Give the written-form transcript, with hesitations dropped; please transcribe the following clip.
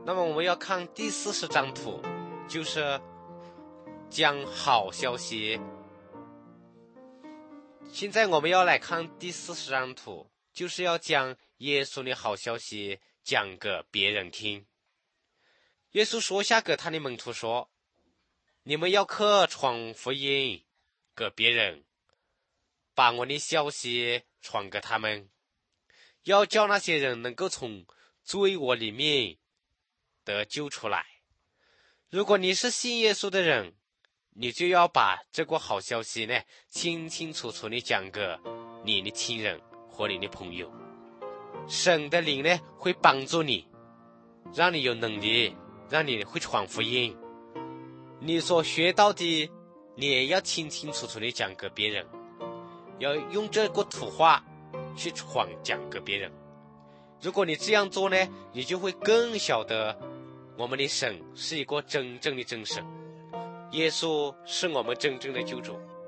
那么我们要看第40张图，就是讲好消息。现在我们要来看第40张图，就是要将耶稣的好消息讲给别人听。耶稣说下给他的门徒说，你们要去传福音给别人，把我的消息传给他们，要叫那些人能够从罪恶里面得救出来。如果你是信耶稣的人，你就要把这个好消息呢清清楚楚地讲给你的亲人和你的朋友。神的灵呢会帮助你，让你有能力，让你会传福音。你所学到的你也要清清楚楚地讲给别人，要用这个图画去讲给别人。如果你这样做呢，你就会更晓得我们的神是一个真正的真神，耶稣是我们真正的救主。